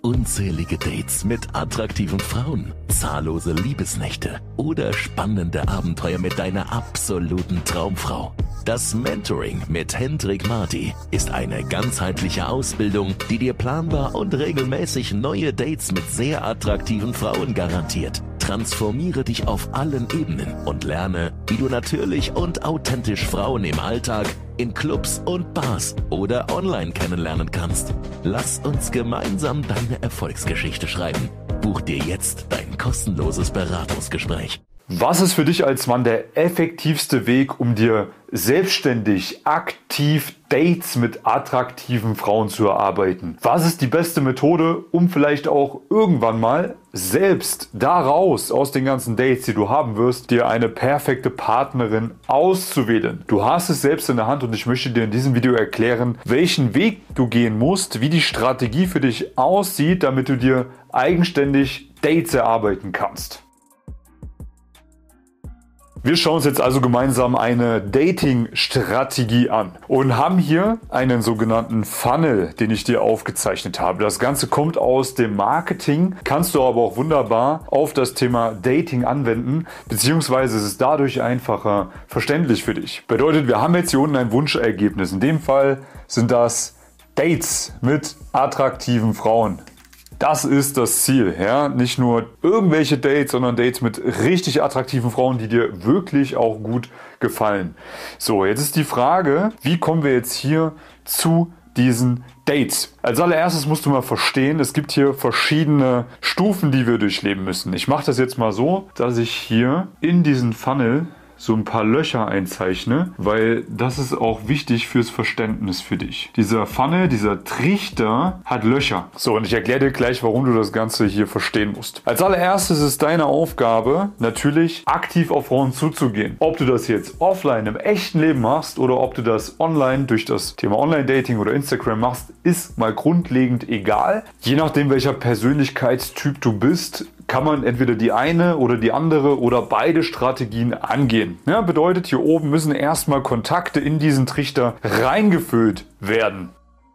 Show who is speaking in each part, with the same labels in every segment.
Speaker 1: Unzählige Dates mit attraktiven Frauen, zahllose Liebesnächte oder spannende Abenteuer mit deiner absoluten Traumfrau. Das Mentoring mit Hendrik Marty ist eine ganzheitliche Ausbildung, die dir planbar und regelmäßig neue Dates mit sehr attraktiven Frauen garantiert. Transformiere dich auf allen Ebenen und lerne, wie du natürlich und authentisch Frauen im Alltag, in Clubs und Bars oder online kennenlernen kannst. Lass uns gemeinsam deine Erfolgsgeschichte schreiben. Buch dir jetzt dein kostenloses Beratungsgespräch.
Speaker 2: Was ist für dich als Mann der effektivste Weg, um dir selbstständig, aktiv Dates mit attraktiven Frauen zu erarbeiten? Was ist die beste Methode, um vielleicht auch irgendwann mal selbst daraus, aus den ganzen Dates, die du haben wirst, dir eine perfekte Partnerin auszuwählen? Du hast es selbst in der Hand und ich möchte dir in diesem Video erklären, welchen Weg du gehen musst, wie die Strategie für dich aussieht, damit du dir eigenständig Dates erarbeiten kannst. Wir schauen uns jetzt also gemeinsam eine Dating-Strategie an und haben hier einen sogenannten Funnel, den ich dir aufgezeichnet habe. Das Ganze kommt aus dem Marketing, kannst du aber auch wunderbar auf das Thema Dating anwenden, beziehungsweise ist es dadurch einfacher verständlich für dich. Bedeutet, wir haben jetzt hier unten ein Wunschergebnis. In dem Fall sind das Dates mit attraktiven Frauen. Das ist das Ziel, ja, nicht nur irgendwelche Dates, sondern Dates mit richtig attraktiven Frauen, die dir wirklich auch gut gefallen. So, jetzt ist die Frage, wie kommen wir jetzt hier zu diesen Dates? Als allererstes musst du mal verstehen, es gibt hier verschiedene Stufen, die wir durchleben müssen. Ich mache das jetzt mal so, dass ich hier in diesen Funnel so ein paar Löcher einzeichne, weil das ist auch wichtig fürs Verständnis für dich. Dieser Funnel, dieser Trichter hat Löcher. So, und ich erkläre dir gleich, warum du das Ganze hier verstehen musst. Als allererstes ist deine Aufgabe, natürlich aktiv auf Frauen zuzugehen. Ob du das jetzt offline im echten Leben machst oder ob du das online durch das Thema Online-Dating oder Instagram machst, ist mal grundlegend egal. Je nachdem, welcher Persönlichkeitstyp du bist, kann man entweder die eine oder die andere oder beide Strategien angehen. Ja, bedeutet, hier oben müssen erstmal Kontakte in diesen Trichter reingefüllt werden.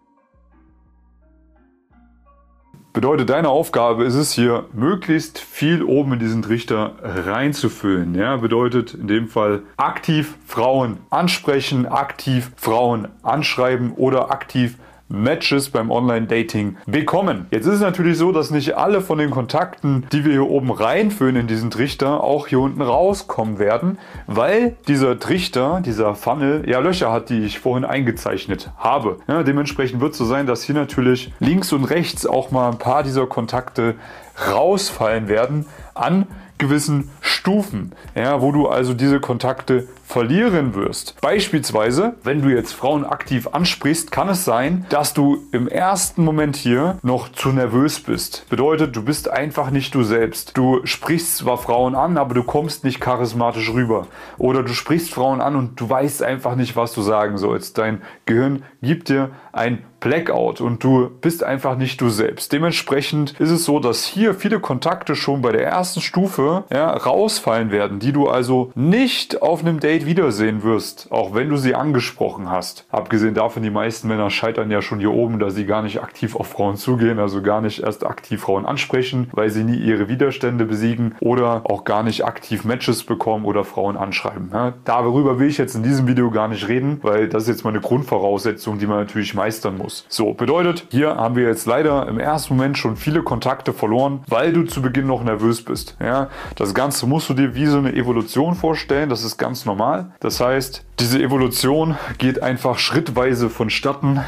Speaker 2: Bedeutet, deine Aufgabe ist es hier, möglichst viel oben in diesen Trichter reinzufüllen. Ja, bedeutet in dem Fall aktiv Frauen ansprechen, aktiv Frauen anschreiben oder aktiv Matches beim Online-Dating bekommen. Jetzt ist es natürlich so, dass nicht alle von den Kontakten, die wir hier oben reinfüllen in diesen Trichter, auch hier unten rauskommen werden, weil dieser Trichter, dieser Funnel, ja Löcher hat, die ich vorhin eingezeichnet habe. Ja, dementsprechend wird es so sein, dass hier natürlich links und rechts auch mal ein paar dieser Kontakte rausfallen werden an gewissen Stufen, ja, wo du also diese Kontakte verlieren wirst. Beispielsweise, wenn du jetzt Frauen aktiv ansprichst, kann es sein, dass du im ersten Moment hier noch zu nervös bist. Bedeutet, du bist einfach nicht du selbst. Du sprichst zwar Frauen an, aber du kommst nicht charismatisch rüber. Oder du sprichst Frauen an und du weißt einfach nicht, was du sagen sollst. Dein Gehirn gibt dir ein Blackout und du bist einfach nicht du selbst. Dementsprechend ist es so, dass hier viele Kontakte schon bei der ersten Stufe rausfallen werden, die du also nicht auf einem Date wiedersehen wirst, auch wenn du sie angesprochen hast. Abgesehen davon, die meisten Männer scheitern ja schon hier oben, da sie gar nicht aktiv auf Frauen zugehen, also gar nicht erst aktiv Frauen ansprechen, weil sie nie ihre Widerstände besiegen oder auch gar nicht aktiv Matches bekommen oder Frauen anschreiben. Ja, darüber will ich jetzt in diesem Video gar nicht reden, weil das ist jetzt mal eine Grundvoraussetzung, die man natürlich meistern muss. So, bedeutet, hier haben wir jetzt leider im ersten Moment schon viele Kontakte verloren, weil du zu Beginn noch nervös bist. Ja, das Ganze musst du dir wie so eine Evolution vorstellen, das ist ganz normal. Das heißt, diese Evolution geht einfach schrittweise vonstatten.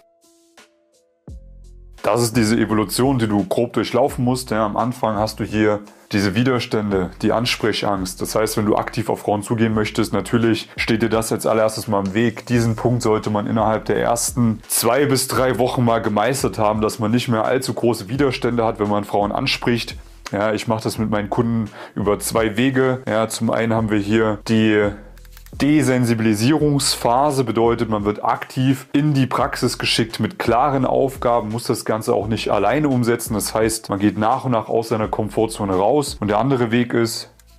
Speaker 2: Das ist diese Evolution, die du grob durchlaufen musst. Ja, am Anfang hast du hier diese Widerstände, die Ansprechangst. Das heißt, wenn du aktiv auf Frauen zugehen möchtest, natürlich steht dir das als allererstes mal im Weg. Diesen Punkt sollte man innerhalb der ersten 2 bis 3 Wochen mal gemeistert haben, dass man nicht mehr allzu große Widerstände hat, wenn man Frauen anspricht. Ja, ich mache das mit meinen Kunden über 2 Wege. Ja, zum einen haben wir hier die Desensibilisierungsphase, bedeutet, man wird aktiv in die Praxis geschickt mit klaren Aufgaben, muss das Ganze auch nicht alleine umsetzen. Das heißt, man geht nach und nach aus seiner Komfortzone raus. Und der andere Weg ist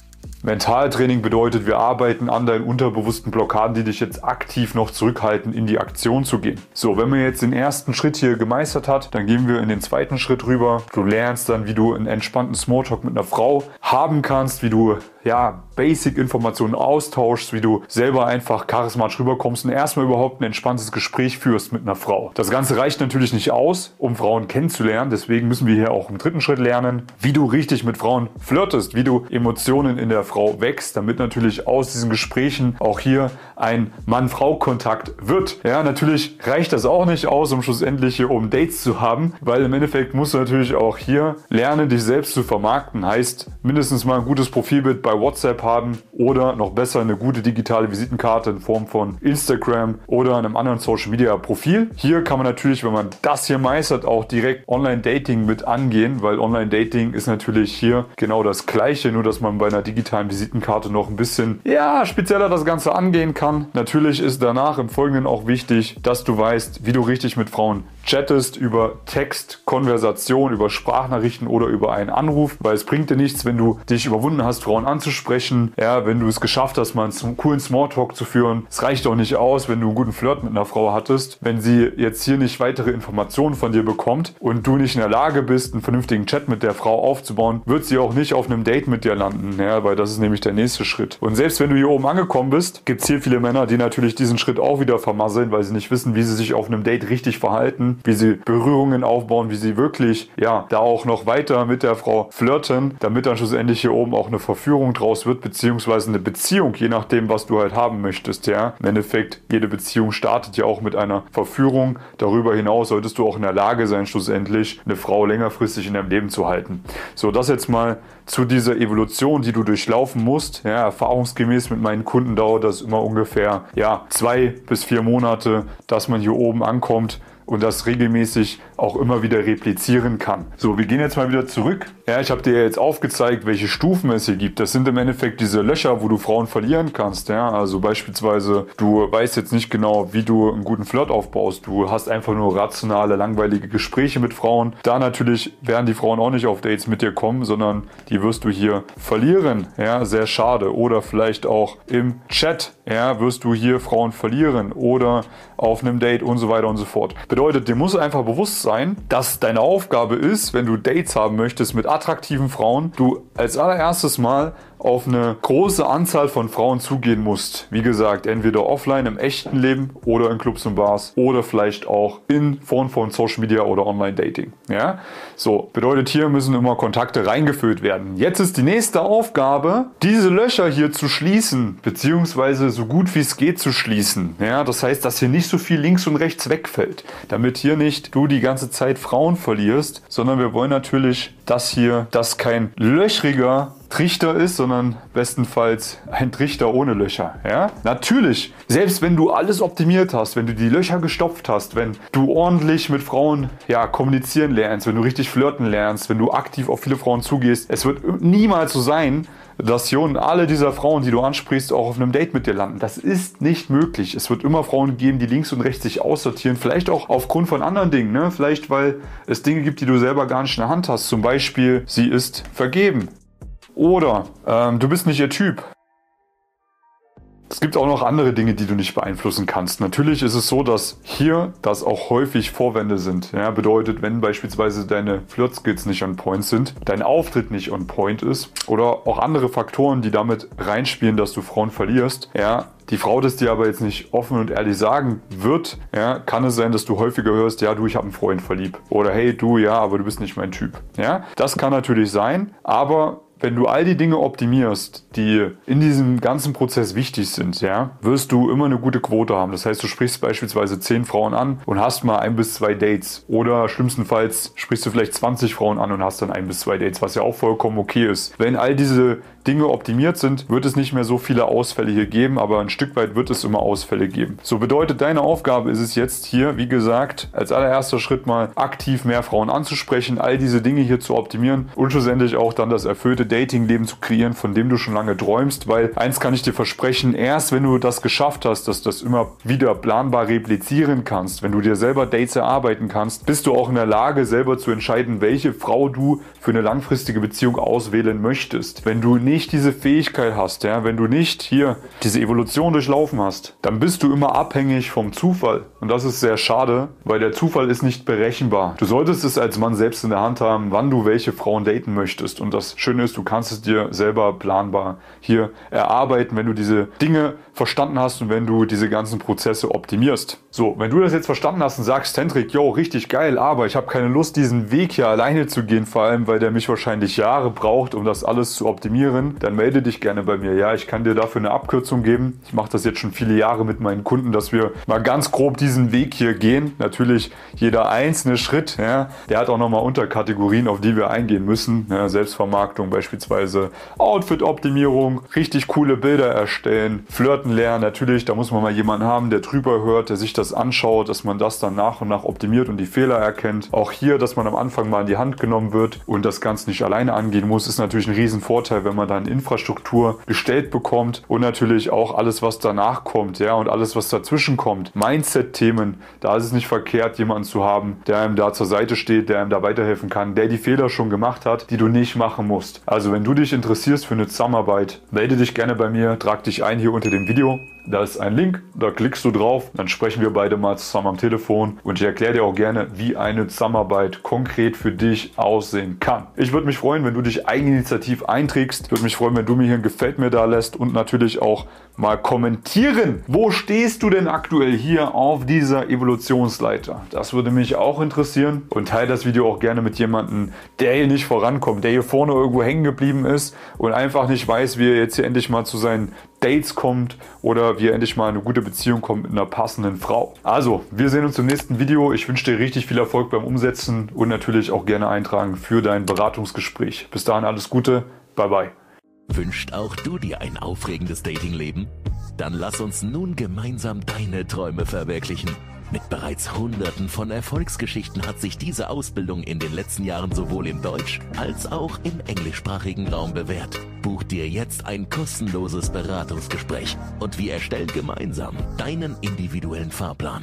Speaker 2: Mentaltraining bedeutet, wir arbeiten an deinen unterbewussten Blockaden, die dich jetzt aktiv noch zurückhalten, in die Aktion zu gehen. So, wenn man jetzt den ersten Schritt hier gemeistert hat, dann gehen wir in den zweiten Schritt rüber. Du lernst dann, wie du einen entspannten Smalltalk mit einer Frau haben kannst, wie du Basic-Informationen austauschst, wie du selber einfach charismatisch rüberkommst und erstmal überhaupt ein entspanntes Gespräch führst mit einer Frau. Das Ganze reicht natürlich nicht aus, um Frauen kennenzulernen, deswegen müssen wir hier auch im dritten Schritt lernen, wie du richtig mit Frauen flirtest, wie du Emotionen in der Frau wächst, damit natürlich aus diesen Gesprächen auch hier ein Mann-Frau-Kontakt wird. Ja, natürlich reicht das auch nicht aus, um schlussendlich hier oben Dates zu haben, weil im Endeffekt musst du natürlich auch hier lernen, dich selbst zu vermarkten. Heißt, mindestens mal ein gutes Profilbild bei WhatsApp haben oder noch besser eine gute digitale Visitenkarte in Form von Instagram oder einem anderen Social Media Profil. Hier kann man natürlich, wenn man das hier meistert, auch direkt Online-Dating mit angehen, weil Online-Dating ist natürlich hier genau das Gleiche, nur dass man bei einer digitalen Visitenkarte noch ein bisschen spezieller das Ganze angehen kann. Natürlich ist danach im Folgenden auch wichtig, dass du weißt, wie du richtig mit Frauen chattest, über Text, Konversation, über Sprachnachrichten oder über einen Anruf, weil es bringt dir nichts, wenn du dich überwunden hast, Frauen anzusprechen, wenn du es geschafft hast, mal einen coolen Smalltalk zu führen. Es reicht auch nicht aus, wenn du einen guten Flirt mit einer Frau hattest, wenn sie jetzt hier nicht weitere Informationen von dir bekommt und du nicht in der Lage bist, einen vernünftigen Chat mit der Frau aufzubauen, wird sie auch nicht auf einem Date mit dir landen, weil das ist nämlich der nächste Schritt. Und selbst wenn du hier oben angekommen bist, gibt es hier viele Männer, die natürlich diesen Schritt auch wieder vermasseln, weil sie nicht wissen, wie sie sich auf einem Date richtig verhalten, wie sie Berührungen aufbauen, wie sie wirklich, da auch noch weiter mit der Frau flirten, damit dann schlussendlich hier oben auch eine Verführung draus wird, beziehungsweise eine Beziehung, je nachdem, was du halt haben möchtest, Im Endeffekt, jede Beziehung startet ja auch mit einer Verführung. Darüber hinaus solltest du auch in der Lage sein, schlussendlich eine Frau längerfristig in deinem Leben zu halten. So, das jetzt mal zu dieser Evolution, die du durchlaufen musst. Erfahrungsgemäß mit meinen Kunden dauert das immer ungefähr 2 bis 4 Monate, dass man hier oben ankommt und das regelmäßig auch immer wieder replizieren kann. So, wir gehen jetzt mal wieder zurück. Ich habe dir jetzt aufgezeigt, welche Stufen es hier gibt. Das sind im Endeffekt diese Löcher, wo du Frauen verlieren kannst. Also beispielsweise, du weißt jetzt nicht genau, wie du einen guten Flirt aufbaust. Du hast einfach nur rationale, langweilige Gespräche mit Frauen. Da natürlich werden die Frauen auch nicht auf Dates mit dir kommen, sondern die wirst du hier verlieren. Sehr schade. Oder vielleicht auch im Chat wirst du hier Frauen verlieren oder auf einem Date und so weiter und so fort. Bedeutet, dir muss einfach bewusst sein, dass deine Aufgabe ist, wenn du Dates haben möchtest mit attraktiven Frauen, du als allererstes mal auf eine große Anzahl von Frauen zugehen musst. Wie gesagt, entweder offline im echten Leben oder in Clubs und Bars oder vielleicht auch in Form von Social Media oder Online-Dating. So, bedeutet, hier müssen immer Kontakte reingefüllt werden. Jetzt ist die nächste Aufgabe, diese Löcher hier zu schließen, beziehungsweise so gut wie es geht zu schließen. Das heißt, dass hier nicht so viel links und rechts wegfällt, damit hier nicht du die ganze Zeit Frauen verlierst, sondern wir wollen natürlich, dass hier das kein löchriger Trichter ist, sondern bestenfalls ein Trichter ohne Löcher. Natürlich, selbst wenn du alles optimiert hast, wenn du die Löcher gestopft hast, wenn du ordentlich mit Frauen kommunizieren lernst, wenn du richtig flirten lernst, wenn du aktiv auf viele Frauen zugehst, es wird niemals so sein, dass hier unten alle dieser Frauen, die du ansprichst, auch auf einem Date mit dir landen. Das ist nicht möglich. Es wird immer Frauen geben, die links und rechts sich aussortieren. Vielleicht auch aufgrund von anderen Dingen. Vielleicht, weil es Dinge gibt, die du selber gar nicht in der Hand hast. Zum Beispiel, sie ist vergeben. Oder du bist nicht ihr Typ. Es gibt auch noch andere Dinge, die du nicht beeinflussen kannst. Natürlich ist es so, dass hier das auch häufig Vorwände sind. Bedeutet, wenn beispielsweise deine Flirt-Skills nicht on point sind, dein Auftritt nicht on point ist oder auch andere Faktoren, die damit reinspielen, dass du Frauen verlierst, die Frau das dir aber jetzt nicht offen und ehrlich sagen wird, kann es sein, dass du häufiger hörst, ich habe einen Freund verliebt. Oder hey, du, aber du bist nicht mein Typ. Das kann natürlich sein, aber wenn du all die Dinge optimierst, die in diesem ganzen Prozess wichtig sind, wirst du immer eine gute Quote haben. Das heißt, du sprichst beispielsweise 10 Frauen an und hast mal 1 bis 2 Dates. Oder schlimmstenfalls sprichst du vielleicht 20 Frauen an und hast dann 1 bis 2 Dates, was ja auch vollkommen okay ist. Wenn all diese Dinge optimiert sind, wird es nicht mehr so viele Ausfälle hier geben, aber ein Stück weit wird es immer Ausfälle geben. So bedeutet, deine Aufgabe ist es jetzt hier, wie gesagt, als allererster Schritt mal aktiv mehr Frauen anzusprechen, all diese Dinge hier zu optimieren und schlussendlich auch dann das erfüllte Datingleben zu kreieren, von dem du schon lange träumst, weil eins kann ich dir versprechen, erst wenn du das geschafft hast, dass du das immer wieder planbar replizieren kannst, wenn du dir selber Dates erarbeiten kannst, bist du auch in der Lage, selber zu entscheiden, welche Frau du für eine langfristige Beziehung auswählen möchtest. Wenn du nicht diese Fähigkeit hast, ja, wenn du nicht hier diese Evolution durchlaufen hast, dann bist du immer abhängig vom Zufall. Und das ist sehr schade, weil der Zufall ist nicht berechenbar. Du solltest es als Mann selbst in der Hand haben, wann du welche Frauen daten möchtest. Und das Schöne ist, du kannst es dir selber planbar hier erarbeiten, wenn du diese Dinge verstanden hast und wenn du diese ganzen Prozesse optimierst. So, wenn du das jetzt verstanden hast und sagst, Hendrik, yo, richtig geil, aber ich habe keine Lust, diesen Weg hier alleine zu gehen, vor allem, weil der mich wahrscheinlich Jahre braucht, um das alles zu optimieren, dann melde dich gerne bei mir. Ja, ich kann dir dafür eine Abkürzung geben. Ich mache das jetzt schon viele Jahre mit meinen Kunden, dass wir mal ganz grob diesen Weg hier gehen. Natürlich jeder einzelne Schritt, ja, der hat auch nochmal Unterkategorien, auf die wir eingehen müssen. Ja, Selbstvermarktung beispielsweise, Outfit-Optimierung, richtig coole Bilder erstellen, Flirten lernen. Natürlich, da muss man mal jemanden haben, der drüber hört, der sich das anschaut, dass man das dann nach und nach optimiert und die Fehler erkennt. Auch hier, dass man am Anfang mal in die Hand genommen wird und das Ganze nicht alleine angehen muss, ist natürlich ein Riesenvorteil, wenn man dann Infrastruktur gestellt bekommt und natürlich auch alles, was danach kommt, ja, und alles, was dazwischen kommt. Mindset-Themen, da ist es nicht verkehrt, jemanden zu haben, der einem da zur Seite steht, der einem da weiterhelfen kann, der die Fehler schon gemacht hat, die du nicht machen musst. Also wenn du dich interessierst für eine Zusammenarbeit, melde dich gerne bei mir, trag dich ein hier unter dem Video. Da ist ein Link, da klickst du drauf, dann sprechen wir beide mal zusammen am Telefon und ich erkläre dir auch gerne, wie eine Zusammenarbeit konkret für dich aussehen kann. Ich würde mich freuen, wenn du dich eigeninitiativ einträgst. Ich würde mich freuen, wenn du mir hier ein Gefällt mir da lässt und natürlich auch mal kommentieren. Wo stehst du denn aktuell hier auf dieser Evolutionsleiter? Das würde mich auch interessieren und teile das Video auch gerne mit jemandem, der hier nicht vorankommt, der hier vorne irgendwo hängen geblieben ist und einfach nicht weiß, wie er jetzt hier endlich mal zu seinen Dates kommt oder wie er endlich mal in eine gute Beziehung kommt mit einer passenden Frau. Also, wir sehen uns im nächsten Video. Ich wünsche dir richtig viel Erfolg beim Umsetzen und natürlich auch gerne eintragen für dein Beratungsgespräch. Bis dahin alles Gute. Bye bye.
Speaker 1: Wünscht auch du dir ein aufregendes Datingleben? Dann lass uns nun gemeinsam deine Träume verwirklichen. Mit bereits Hunderten von Erfolgsgeschichten hat sich diese Ausbildung in den letzten Jahren sowohl im Deutsch- als auch im englischsprachigen Raum bewährt. Buch dir jetzt ein kostenloses Beratungsgespräch und wir erstellen gemeinsam deinen individuellen Fahrplan.